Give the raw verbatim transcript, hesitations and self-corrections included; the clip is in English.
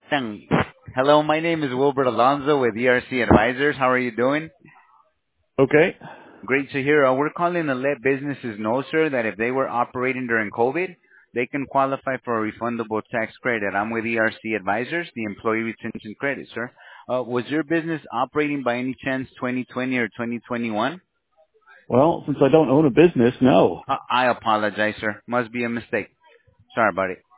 Tang. Hello, my name is Wilbert Alonzo with E R C Advisors. How are you doing? Okay. Great to hear. Uh, we're calling to let businesses know, sir, that if they were operating during COVID, they can qualify for a refundable tax credit. I'm with E R C Advisors, the Employee Retention Credit, sir. Uh, was your business operating by any chance twenty twenty or twenty twenty-one? Well, since I don't own a business, no. Uh, I apologize, sir. Must be a mistake. Sorry about it.